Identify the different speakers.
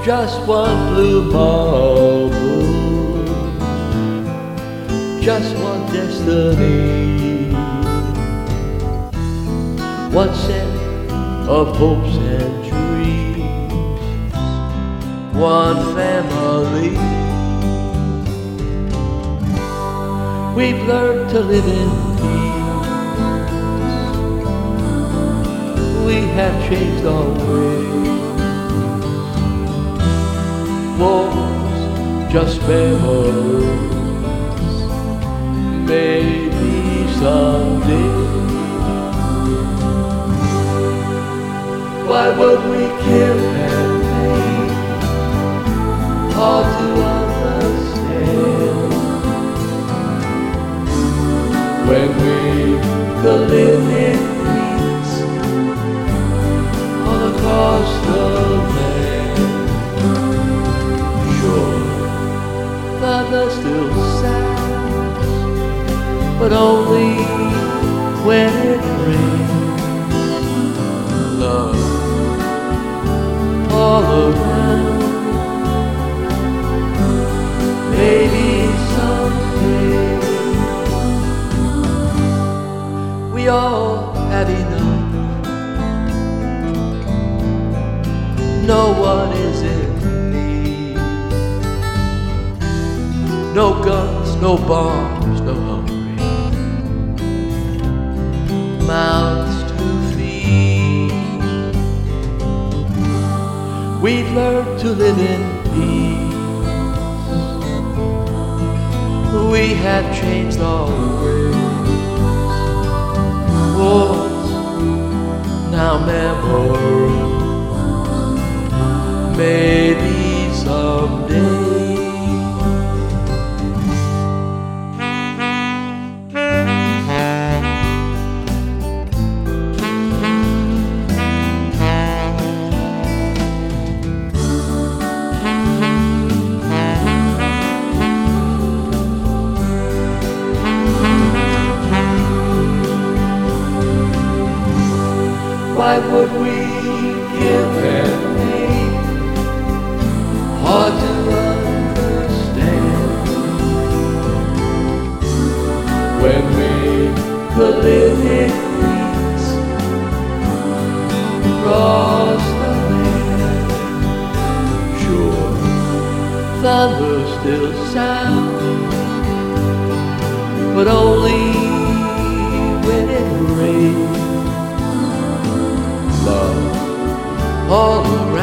Speaker 1: just one blue marble, just one destiny, one set of hopes and dreams, one family. We've learned to live in peace. We have changed our ways. Wars, just memories. Maybe someday. Why would we kill and hate? Hard to understand. When we could live in peace all across the land. Sure, thunder still sounds, but only when it rains. Love all around. Maybe someday we all had enough. No one is in need. No guns, no bombs, no hungry mouths to feed. We've learned to live in peace. We have changed our ways. Wars, now memories. Maybe someday. Why would we give and hate? Hard to understand. When we could live in peace across the land. Sure, thunder still sounds, but only when it rains. Love all around.